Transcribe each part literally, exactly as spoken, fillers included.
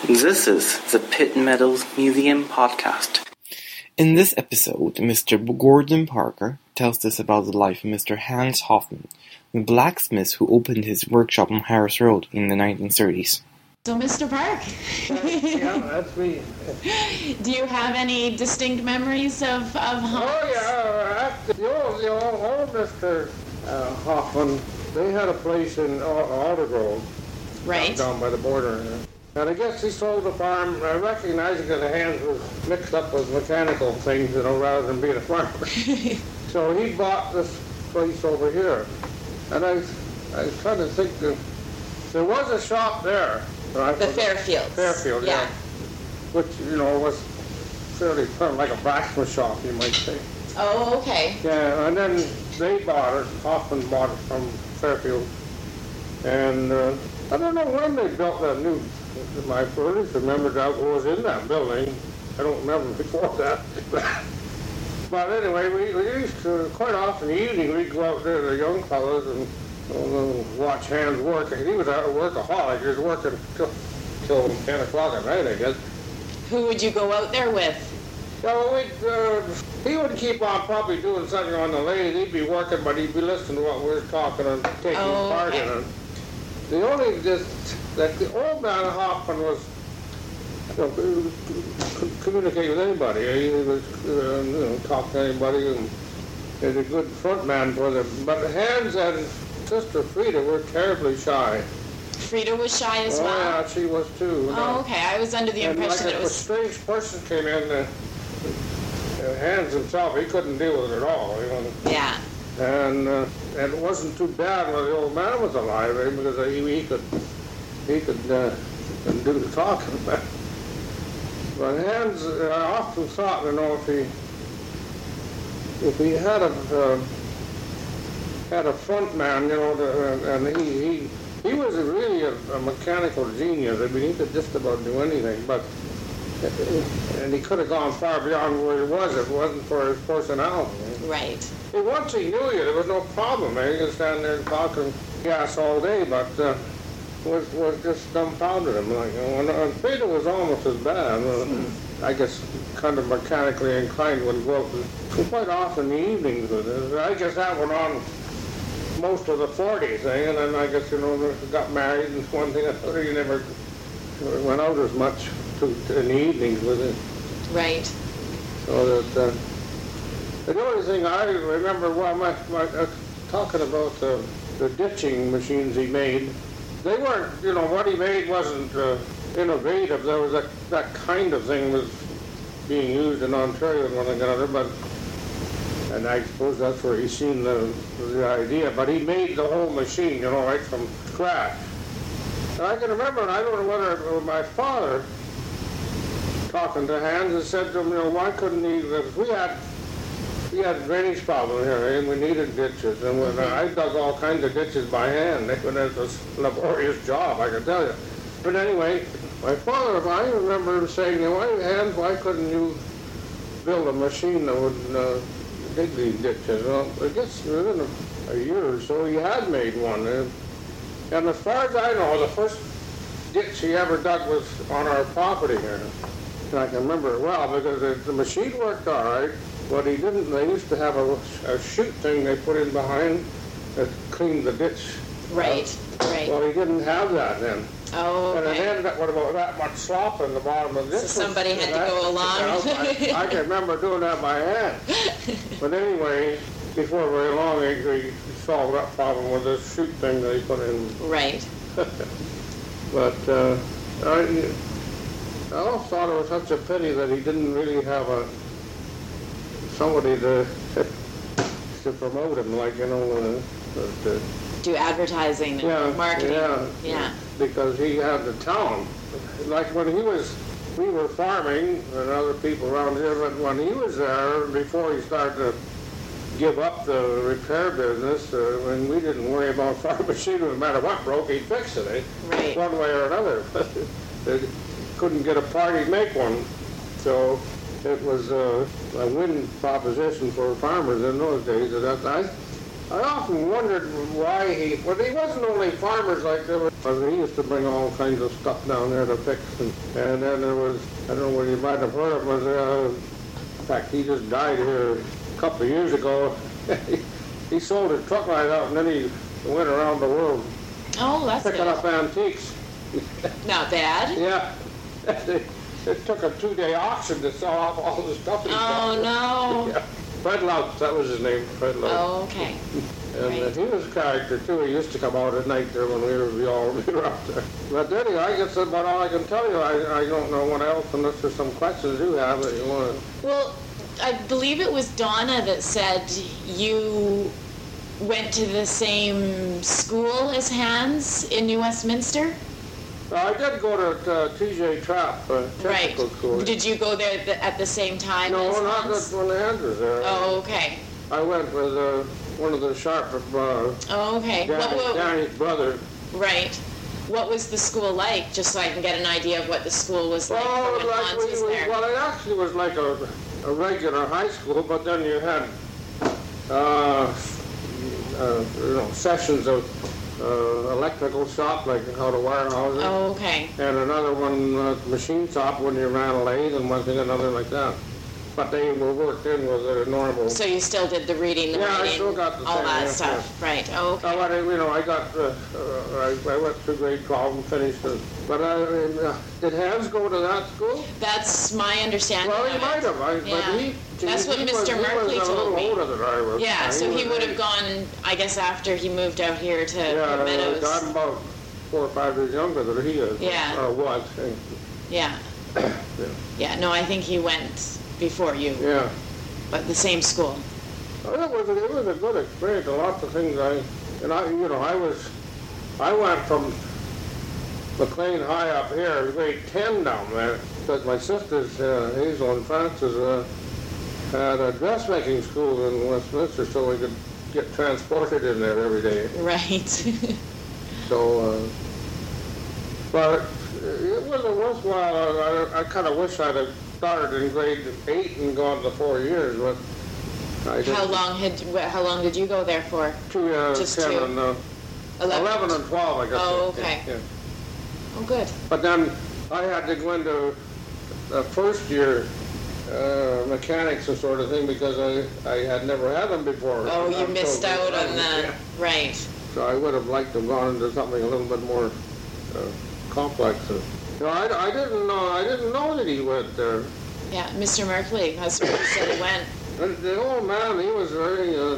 This is the Pitt Meadows Museum podcast. In this episode, Mister Gordon Parker tells us about the life of Mister Hans Hoffman, the blacksmith who opened his workshop on Harris Road in the nineteen thirties. So, Mister Park, yeah, that's me. Do you have any distinct memories of, of Hans? Oh, yeah, uh, the old, the old, old Mister Uh, Hoffman, they had a place in Aldergrove, right, down by the border. And I guess he sold the farm, uh, recognizing that the Hans was mixed up with mechanical things, you know, rather than being a farmer. So he bought this place over here. And I, I was trying to think, that there was a shop there. Right? The Fairfield. Fairfield, yeah. yeah. Which, you know, was fairly kind of like a blacksmith shop, you might say. Oh, okay. Yeah, and then they bought it, Hoffman bought it from Fairfield. And uh, I don't know when they built that new, my first remember that was in that building. I don't remember before that. But anyway, we, we used to, quite often in the evening, we'd go out there, the young fellows, and uh, watch Hans work. He was a workaholic. He was working till, till ten o'clock at night, I guess. Who would you go out there with? So we'd, uh, he would keep on probably doing something on the lathe. He'd be working, but he'd be listening to what we were talking and taking oh, part okay. in it. The only just that the old man Hoffman was, you know, could communicate with anybody. He was, uh, you know, talk to anybody, and he was a good front man for them. But Hans and Sister Frida were terribly shy. Frida was shy as oh, well? Yeah, she was too. Oh, no. okay. I was under the and impression like that it was... a strange person came in, uh, uh, Hans himself, he couldn't deal with it at all. You know. Yeah. And, uh, and it wasn't too bad when the old man was alive, eh, because uh, he, he could he could, uh, could do the talking. But Hans, uh, I often thought, you know, if he if he had a uh, had a front man, you know, the, and he, he he was a really a, a mechanical genius. I mean, he could just about do anything, but and he could have gone far beyond where he was if it wasn't for his personality. Right. Hey, once he knew you, there was no problem. Eh? You could stand there talking gas all day, but uh, was was just dumbfounded him. Like, you know, and, and Frida was almost as bad. Uh, I guess kind of mechanically inclined would go out and quite often in the evenings with it. I guess that went on most of the forties, eh? And then I guess, you know, got married and one thing another. You never went out as much to, to in the evenings with it. Right. So that. Uh, The only thing I remember, well, my, my, uh, talking about the, the ditching machines he made, they weren't, you know, what he made wasn't uh, innovative. There was that, that kind of thing was being used in Ontario and one another, but, and I suppose that's where he's seen the, the idea, but he made the whole machine, you know, right from scratch. And I can remember, and I don't know whether it was my father talking to Hans and said to him, you know, why couldn't he, because we had We had a drainage problem here, and we needed ditches. And when, uh, I dug all kinds of ditches by hand. It was a laborious job, I can tell you. But anyway, my father, I remember him saying, why, Hans, why couldn't you build a machine that would uh, dig these ditches? Well, I guess within a, a year or so, he had made one. And, and as far as I know, the first ditch he ever dug was on our property here. And I can remember it well, because the, the machine worked all right. What he didn't, they used to have a, a chute thing they put in behind that cleaned the ditch. Right, uh, right. Well, he didn't have that then. Oh, okay. And it ended up with about that much slop in the bottom of the ditch. So somebody had to go along. I, I can remember doing that by hand. But anyway, before very long, he, he solved that problem with this chute thing that he put in. Right. But uh, I, I also thought it was such a pity that he didn't really have a somebody to to promote him, like, you know, uh, to do advertising and yeah, marketing. Yeah, yeah. Because he had the town. Like when he was, we were farming, and other people around here, but when he was there, before he started to give up the repair business, uh, when we didn't worry about farm machines, no matter what broke, he'd fix it, eh? Right. One way or another. They couldn't get a part, he'd make one. So it was uh, a win proposition for farmers in those days. And that, I I often wondered why he, well, he wasn't only farmers like there were, he used to bring all kinds of stuff down there to fix, and, and then there was, I don't know what you might have heard of, was, uh, in fact, he just died here a couple of years ago. He sold his truck right out, and then he went around the world Oh, that's picking good. up antiques. Not bad. Yeah. It, it took a two-day auction to sell off all the stuff he Oh, got. no. Yeah. Fred Loutz, that was his name, Fred Loutz. Oh, okay. And uh, Right. he was a character, too. He used to come out at night there when we were we all we were out there. But anyway, I guess that's about all I can tell you. I, I don't know what else, unless there's some questions you have that you want to... Well, I believe it was Donna that said you went to the same school as Hans in New Westminster? Well, I did go to uh, T J Trapp, uh, Right. technical school. Did you go there th- at the same time No, as not Hans? that when the Hans was there. Oh, okay. I went with uh, one of the Sharp, uh, Oh, okay. What, Danny, what, Danny's brother. right. What was the school like, just so I can get an idea of what the school was like Well, for it when was like Hans we, was we, there? well, it actually was like a, a regular high school, but then you had, uh, uh, you know, sessions of uh, electrical shop, like how to wire houses, Oh, okay. and another one, uh, machine shop when you ran a lathe, and one thing another like that. But they were worked in with a normal. So you still did the reading, the Yeah, I writing, still got the all same, that yeah, stuff, right? Oh, okay. Uh, but, you know, I got, uh, uh, I, I went through grade twelve and finished it. But uh, uh, did Hans go to that school? That's my understanding. Well, of he it. might have. I, Yeah. But he, That's he, what he Mister was, Merkley he was a told little me. older than I was. Yeah, Uh, so he was would have eight. gone, I guess, after he moved out here to Yeah, Pitt Meadows. uh, I'm about four or five years younger than he is. Yeah. Or was. Yeah. Yeah, no, I think he went before you, Yeah. but the same school. Well, it was, a, it was a good experience. A lot of things I, and I, you know, I was, I went from McLean High up here to grade ten down there, because my sisters, uh, Hazel and Frances, uh, had a dressmaking school in Westminster, so we could get transported in there every day. Right. So, uh, but it wasn't worthwhile. I, I kind of wish I'd have started in grade eight and gone to four years, but I didn't. How long had, wh- how long did you go there for? Two, uh, Just ten two? and, uh, eleven and twelve, I guess. Oh, yeah, okay. yeah. Oh, good. But then I had to go into the first year uh, mechanics and sort of thing because I, I had never had them before. Oh, you I'm missed so- out on the, yeah. right. So I would have liked to have gone into something a little bit more uh, complex. Uh, you know, I, I didn't know. I didn't know that he went there. Yeah, Mister Merkley, that's where he said he went. And the old man, he was very, uh,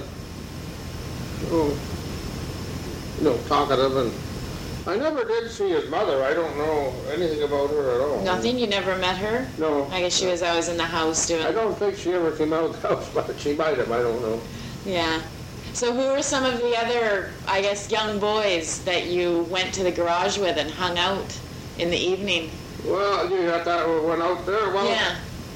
oh, you know, talkative, and I never did see his mother. I don't know anything about her at all. Nothing? You never met her? No. I guess she was always in the house doing... I don't think she ever came out of the house, but she might have. I don't know. Yeah. So who are some of the other, I guess, young boys that you went to the garage with and hung out in the evening? Well, you got that one out there. Well, Yeah.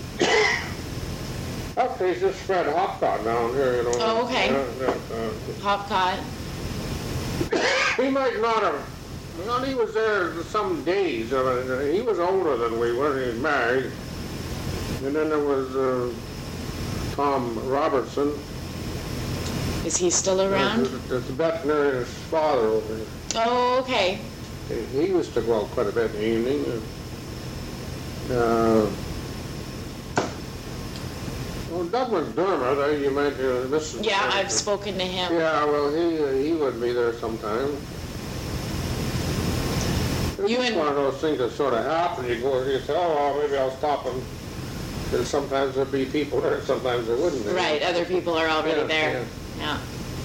that place is Fred Hopcott down here, you know. Oh, okay. Uh, uh, Hopcott. uh, he might not have. Well, he was there some days. Uh, he was older than we were. He was married. And then there was uh, Tom Robertson. Is he still around? The, the veterinarian's father over here. Oh, okay. He, he used to go out quite a bit in the evening. Uh, well, Doug McDermott, uh, you might uh, listen. Yeah, I've spoken to him. Yeah, well, he uh, he would be there sometime. It's You just and- one of those things that sort of happen. You go, you say, oh, well, maybe I'll stop him. And sometimes there'd be people there, sometimes there wouldn't be. Right, other people are already Yeah, there. yeah. Yeah.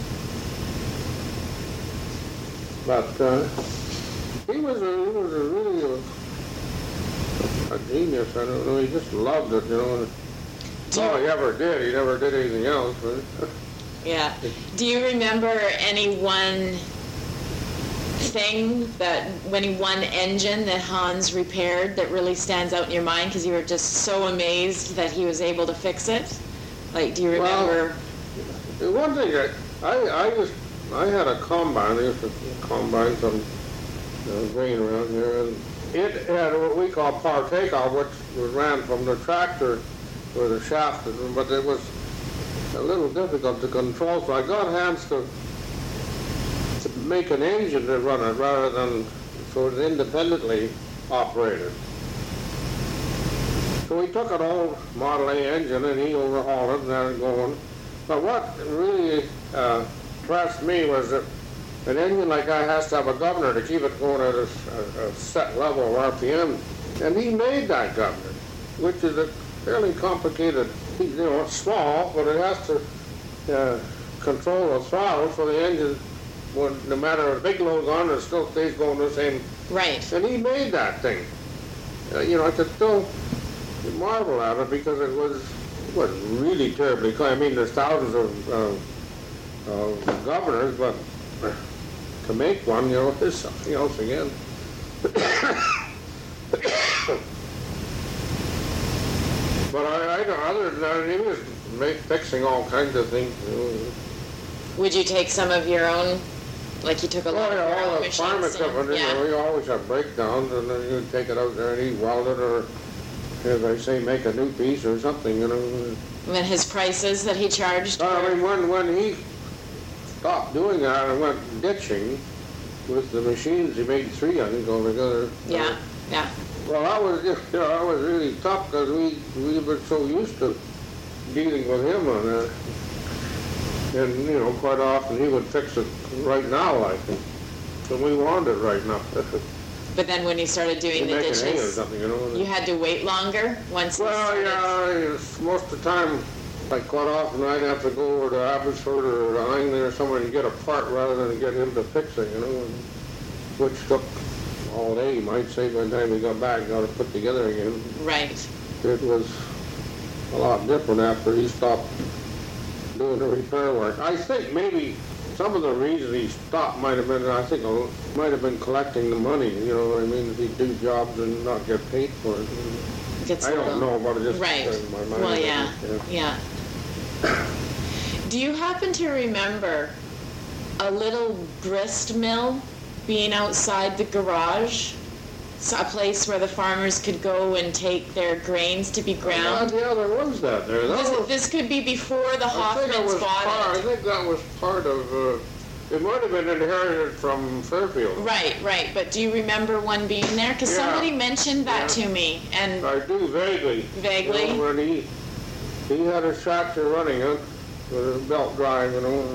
But uh, he was a, he was a really a, a genius. I don't know. He just loved it, you know. That's all he ever did. He never did anything else. But Yeah. Do you remember any one thing that, any one engine that Hans repaired that really stands out in your mind because you were just so amazed that he was able to fix it? Like, do you Well, remember? the one thing that I I just I had a combine. I used to combine some uh, grain around here, and it had what we call power takeoff, which was ran from the tractor with a shaft, but it was a little difficult to control, so I got Hans to, to make an engine to run it rather than so it's independently operated. So we took an old Model A engine and he overhauled it and had it going. But what really uh, impressed me was that an engine like that has to have a governor to keep it going at a, a, a set level of R P M. And he made that governor, which is a fairly complicated, you know, it's small, but it has to uh, control the throttle so the engine, when, no matter if big load's on, it still stays going the same. Right. And he made that thing. Uh, you know, I could still marvel at it because it was, it wasn't really terribly clean. I mean, there's thousands of, uh, of governors, but uh, to make one, you know, is something else again. But I, I don't, other than that, he was make, fixing all kinds of things. You know. Would you take some of your own, like you took a lot Well, of yeah, your all own the farm machines? equipment, and, you yeah. know, we always have breakdowns, and then you'd take it out there and he'd weld it, or as I say, make a new piece or something, you know. And then his prices that he charged? I were- mean, when, when he stopped doing that and went ditching with the machines, he made three, I think, altogether. Yeah, yeah. Well, that was just, you know, that was really tough because we, we were so used to dealing with him on that. And, you know, quite often he would fix it right now, like, and we wanted it right now. But then when you started doing the Make an hay or ditches, something, you know. you had to wait longer once you Well, started? yeah, it's most of the time, like quite often I'd have to go over to Abbotsford or to Langley or somewhere and get a part rather than get him to fix it, you know, and, which took all day, you might say, by the time we got back, got it put together again. Right. It was a lot different after he stopped doing the repair work. I think maybe some of the reason he stopped might have been, I think, uh, might have been collecting the money, you know what I mean? He'd do jobs and not get paid for it. Gets I a don't little- know, but it just Right. in my mind. Well, yeah, yeah. yeah. Do you happen to remember a little grist mill being outside the garage? It's a place where the farmers could go and take their grains to be ground? Yeah, yeah, there was that there. That This, was, this could be before the I think it Hoffmans was bought part, I it. think that was part of, uh, it might have been inherited from Fairfield. Right, right. But do you remember one being there? Because Yeah. somebody mentioned that Yeah. to me. And I do vaguely. Vaguely? You know, when he, he had a tractor running it with a belt drive, you know.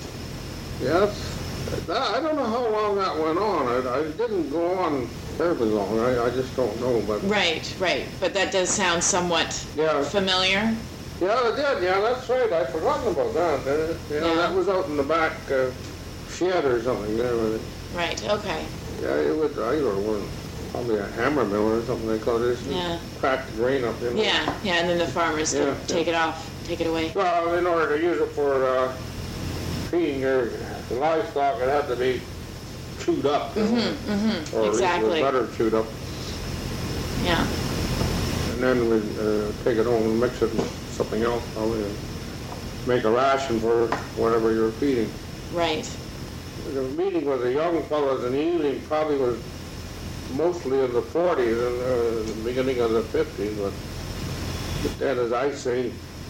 Yes. That, I don't know how long that went on. I, I didn't go on terribly long. I, I just don't know. But right, right. But that does sound somewhat yeah, familiar. yeah, it did. Yeah, that's right. I'd forgotten about that. Uh, yeah, Yeah. that was out in the back uh, shed or something there. With it. Right, okay. Yeah, it was. I don't know. Probably a hammer mill or something they called it. Yeah. Crack the grain up in. Yeah, yeah, and then the farmers could Yeah, take it off, take it away. Well, in order to use it for uh, feeding your livestock, it had to be chewed up. You know, Mm-hmm, mm-hmm, or exactly. at least it was better chewed up. Yeah, And then we'd uh, take it home and mix it with something else, probably, and make a ration for whatever you're feeding. right. The meeting with the young fellows in the evening probably was mostly in the forties and uh, the beginning of the fifties, but, but then, as I say,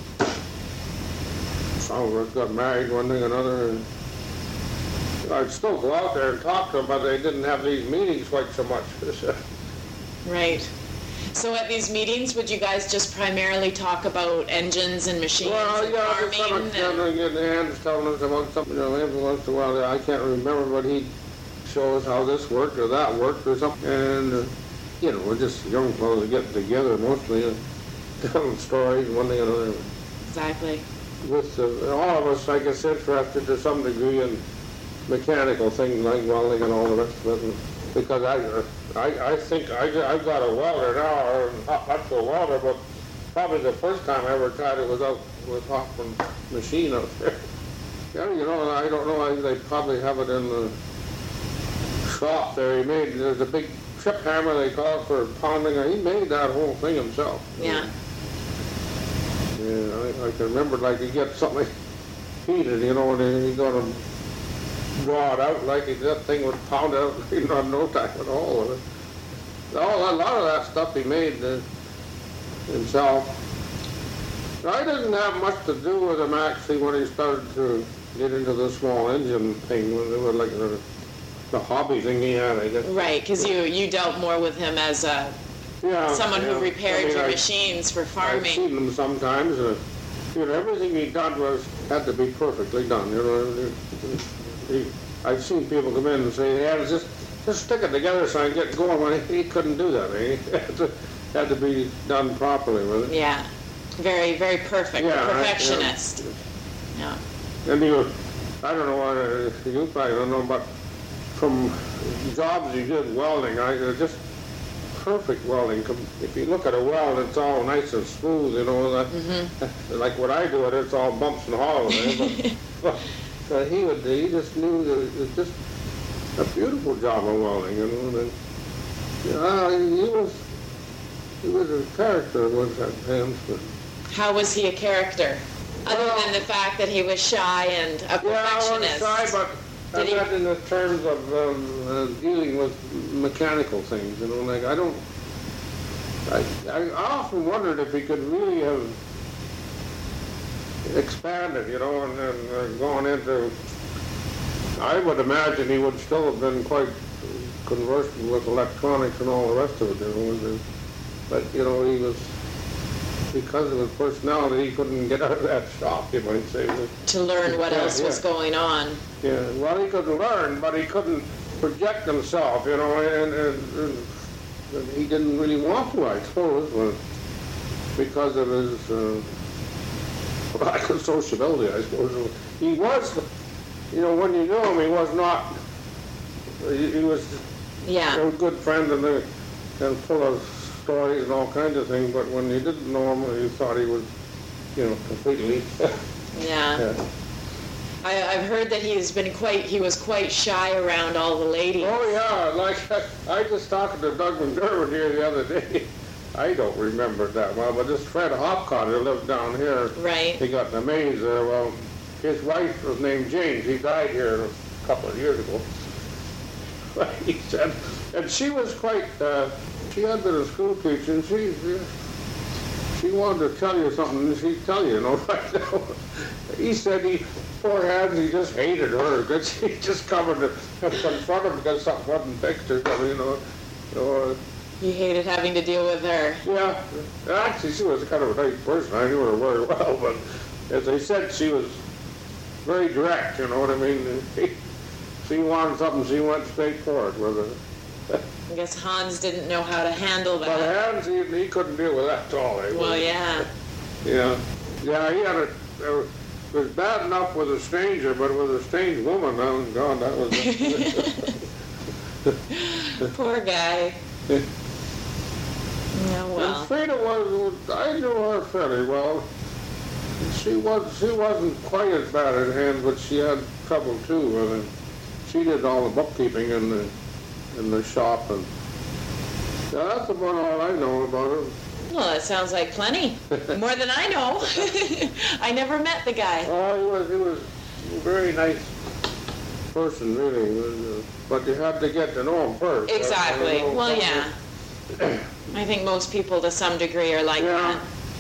some of us got married, one thing or another, and I'd still go out there and talk to them, but they didn't have these meetings quite so much. Right. So at these meetings, would you guys just primarily talk about engines and machines Well, and yeah, to some farming? extent, and- I get hands telling us about something, you know, every once in a while, I can't remember, but he'd show us how this worked or that worked or something, and, uh, you know, we're just young fellows getting together mostly and telling stories, one thing or another. Exactly. With uh, all of us, I guess, interested to some degree in mechanical things like welding and all the rest of it, and because I, uh, I, I think I, I've got a welder now, or not, not a welder, but probably the first time I ever tried it was out with Hoffman's machine out there. Yeah, you know, I don't know, I, they probably have it in the shop there. He made, there's a big trip hammer they call it for pounding. He made that whole thing himself. Yeah. Yeah, I, I can remember, like, you get something heated, you know, and then you got to draw it out like it, that thing would pound out in no time at all. All, a lot of that stuff he made uh, himself. I didn't have much to do with him actually when he started to get into the small engine thing. When they were like the, the hobby thing he had, I guess. Right, because you, you dealt more with him as a yeah, someone yeah. who repaired I mean, your I, machines for farming. I've seen him sometimes. Uh, you know, everything he done was had to be perfectly done. You know, he, I've seen people come in and say, "Yeah, just just stick it together so I can get going." Well, he, he couldn't do that. He had to, had to be done properly with it. Yeah, very very perfect. Yeah, a perfectionist. I, yeah. yeah. And he was, I don't know what uh, you probably don't know, but from jobs he did welding, I uh, just perfect welding. If you look at a weld, it's all nice and smooth, you know. That, mm-hmm. Like what I do, it it's all bumps and hollows. Eh? But, but uh, he would, he just knew that it was just a beautiful job of welding, you know. And, uh, he was, he was a character, was that Hans. But, how was he a character? Other well, than the fact that he was shy and a perfectionist. Yeah, I was shy, but I Did meant in the terms of um, uh, dealing with mechanical things, you know, like I don't, I, I often wondered if he could really have expanded, you know, and, and uh, gone into, I would imagine he would still have been quite conversant with electronics and all the rest of it, you know, but, you know, he was, because of his personality, he couldn't get out of that shop, you might say. To learn what yeah, else yeah. was going on. Yeah, well, he could learn, but he couldn't project himself, you know, and, and, and he didn't really want to, I suppose, because of his uh, lack of sociability, I suppose. He was, you know, when you knew him, he was not, he, he was yeah. a good friend and, uh, and full of stories and all kinds of things, but when you didn't know him, you thought he was, you know, completely. yeah. yeah. I, I've heard that he's been quite, he was quite shy around all the ladies. Oh yeah, like I, I just talked to Doug McDermott here the other day. I don't remember that well, but this Fred Hopcott who lived down here, right? He got in a maze there. Well, his wife was named James. He died here a couple of years ago. He said, and she was quite. Uh, She had been a school teacher, and she, she she wanted to tell you something, and she'd tell you, you know, right now. He said he, poor Hans, he just hated her, because he just covered it and confronted him because something wasn't fixed or something, you know. So, he hated having to deal with her. Yeah, actually, she was kind of a nice person. I knew her very well, but as I said, she was very direct, you know what I mean? She wanted something, she went straight for it with it. I guess Hans didn't know how to handle that. But Hans, he, he couldn't deal with that at all. Eh? Well, yeah. Yeah. Yeah, he had a, it was bad enough with a stranger, but with a strange woman, oh God, that was... Poor guy. Yeah, well. And Frida was, I knew her fairly well. She, was, she wasn't quite as bad at hands, but she had trouble too with it. She did all the bookkeeping in the in the shop, and yeah, that's about all I know about it. Well, that sounds like plenty. More than I know. I never met the guy. Oh, he was, he was a very nice person, really. Was, uh, but you had to get to know him first. Exactly. Know well, yeah. I think most people, to some degree, are like yeah.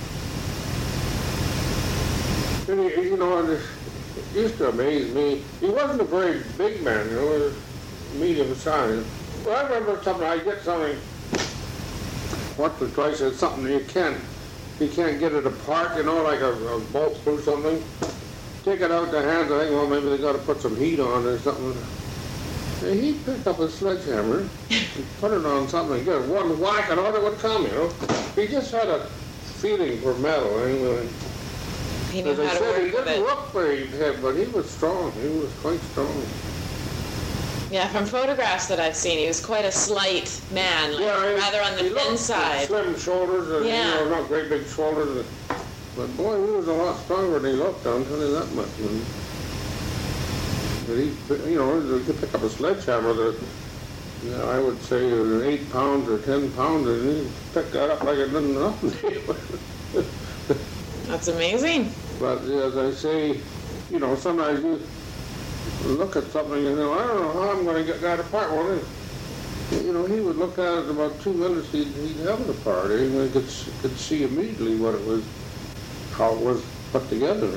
that. And he, you know, it used to amaze me. He wasn't a very big man, you know, he was medium size. Well, I remember something, I get something, once or twice, it's something you can't, you can't get it apart, you know, like a, a bolt through something. Take it out the hands, I think, well, maybe they got to put some heat on or something. And he'd pick up a sledgehammer and put it on something, get one whack and all it would come, you know. He just had a feeling for metal, anyway. He knew As how I to said, work he with didn't it. look very heavy, but he was strong. He was quite strong. Yeah, from photographs that I've seen, he was quite a slight man, like Yeah, he- rather on the he thin looked side. Slim shoulders, and Yeah. you know, not great big shoulders. But boy, he was a lot stronger than he looked. I'll tell you that much. And, but he, you know, he could pick up a sledgehammer that, you know, I would say was eight pounds or ten pounds, and he picked that up like it didn't nothing. That's amazing. But as I say, you know, sometimes you look at something and you know, I don't know how I'm going to get that apart. Well, you know, he would look at it in about two minutes, he'd, he'd have it apart. He could, could see immediately what it was how it was put together.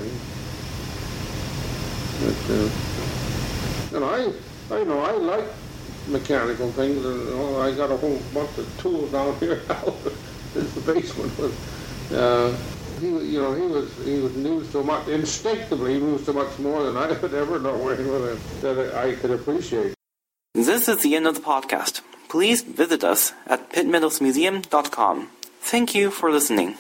But, uh, and I, I know, I like mechanical things, and you know, I got a whole bunch of tools down here now. It's the basement. But, uh, he, you know, he was he was knew so much instinctively. He knew so much more than I could ever know that I could appreciate. This is the end of the podcast. Please visit us at pitt meadows museum dot com. Thank you for listening.